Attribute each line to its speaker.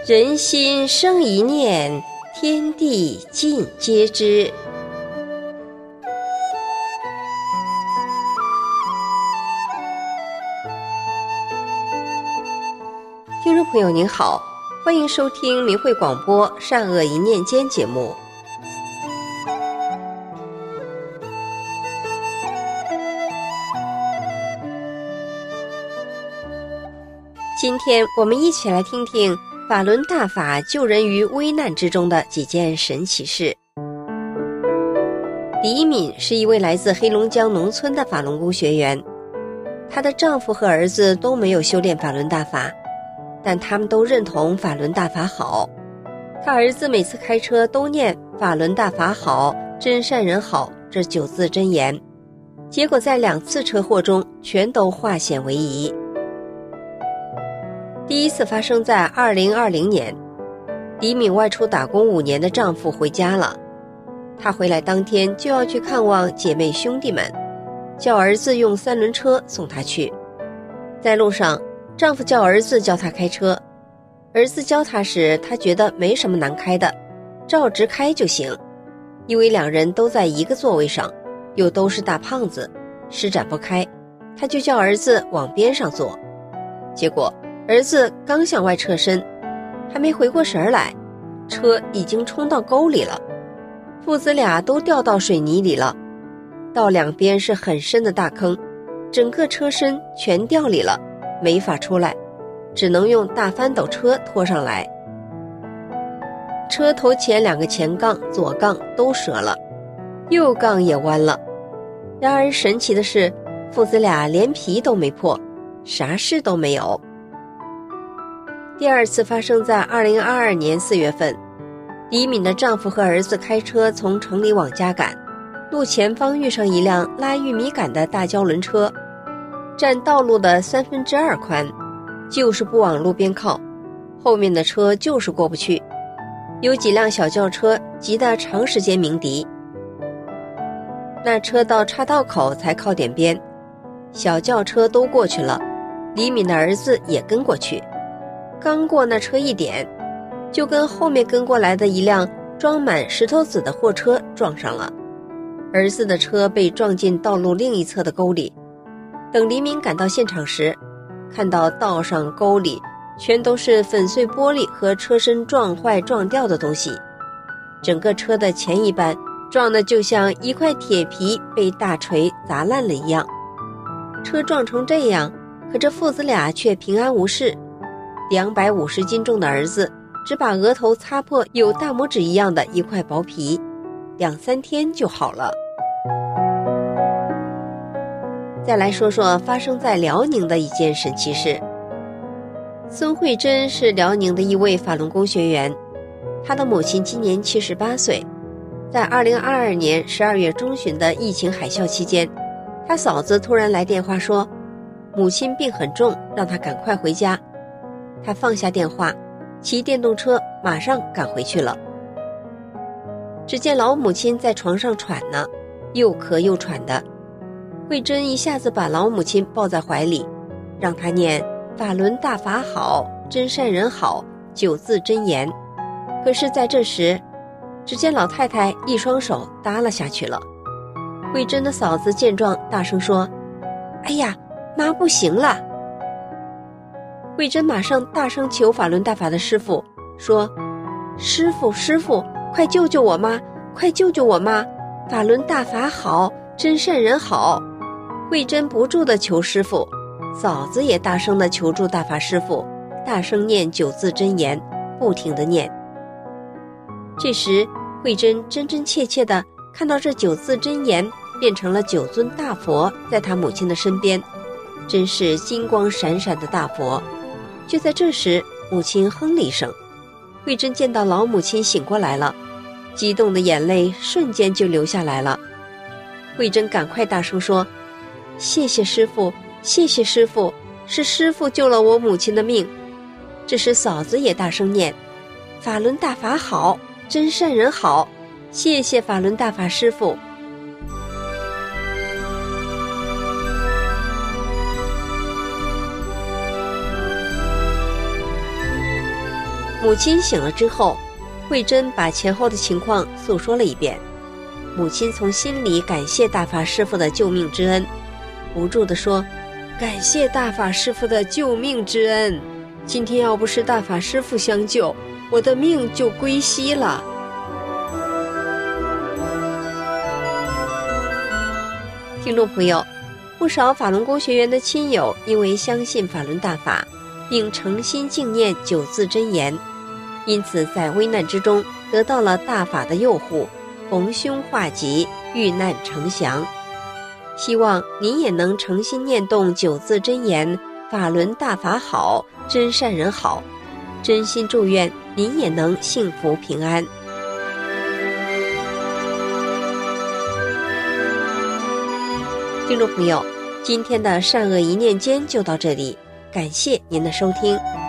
Speaker 1: 人心生一念，天地尽皆知。听众朋友您好，欢迎收听明慧广播善恶一念间节目。今天我们一起来听听法轮大法救人于危难之中的几件神奇事。李敏是一位来自黑龙江农村的法轮功学员，她的丈夫和儿子都没有修炼法轮大法，但他们都认同法轮大法好。他儿子每次开车都念法轮大法好，真善人好这9字真言，结果在2次车祸中全都化险为夷。第一次发生在2020年，李敏外出打工5年的丈夫回家了，她回来当天就要去看望姐妹兄弟们，叫儿子用3轮车送她去。在路上，丈夫叫儿子教他开车，儿子教他时，他觉得没什么难开的，照直开就行。因为2人都在一个座位上，又都是大胖子，施展不开，他就叫儿子往边上坐。结果儿子刚向外侧身，还没回过神来，车已经冲到沟里了，父子俩都掉到水泥里了，道两边是很深的大坑，整个车身全掉里了，没法出来，只能用大翻斗车拖上来。车头前2个前杠、左杠都折了，右杠也弯了。然而神奇的是，父子俩连皮都没破，啥事都没有。第2次发生在2022年4月份，李敏的丈夫和儿子开车从城里往家赶，路前方遇上一辆拉玉米杆的大胶轮车，占道路的2/3宽，就是不往路边靠，后面的车就是过不去，有几辆小轿车急得长时间鸣笛。那车到岔道口才靠点边，小轿车都过去了，李敏的儿子也跟过去，刚过那车一点，就跟后面跟过来的一辆装满石头子的货车撞上了，儿子的车被撞进道路另一侧的沟里。等李敏赶到现场时，看到道上沟里全都是粉碎玻璃和车身撞坏撞掉的东西，整个车的前一半撞得就像一块铁皮被大锤砸烂了一样。车撞成这样，可这父子俩却平安无事。250斤重的儿子只把额头擦破有大拇指一样的一块薄皮，2-3天就好了。再来说说发生在辽宁的一件神奇事。孙慧珍是辽宁的一位法轮功学员，她的母亲今年78岁。在2022年12月中旬的疫情海啸期间，她嫂子突然来电话说，母亲病很重，让她赶快回家。她放下电话，骑电动车马上赶回去了。只见老母亲在床上喘呢，又咳又喘的。慧珍一下子把老母亲抱在怀里，让她念法轮大法好，真善人好9字真言。可是在这时，只见老太太一双手耷拉下去了。慧珍的嫂子见状大声说，哎呀，妈不行了。慧珍马上大声求法轮大法的师父，说，师父，快救救我妈，快救救我妈，法轮大法好，真善人好。慧珍不住地求师父，嫂子也大声地求助大法师父，大声念9字真言，不停地念。这时慧珍真真切切地看到这9字真言变成了9尊大佛在她母亲的身边，真是金光闪闪的大佛。就在这时，母亲哼了一声，慧珍见到老母亲醒过来了，激动的眼泪瞬间就流下来了。慧珍赶快大声说，谢谢师父，谢谢师父，是师父救了我母亲的命。这时嫂子也大声念，法轮大法好，真善人好，谢谢法轮大法师父。 母亲醒了之后，慧珍把前后的情况诉说了一遍。母亲从心里感谢大法师父的救命之恩，不住地说：感谢大法师父的救命之恩，今天要不是大法师父相救，我的命就归西了。听众朋友，不少法轮功学员的亲友因为相信法轮大法，并诚心敬念9字真言，因此在危难之中得到了大法的佑护，逢凶化吉，遇难成祥。希望您也能诚心念动9字真言，法轮大法好，真善人好，真心祝愿您也能幸福平安。听众朋友，今天的善恶一念间就到这里，感谢您的收听。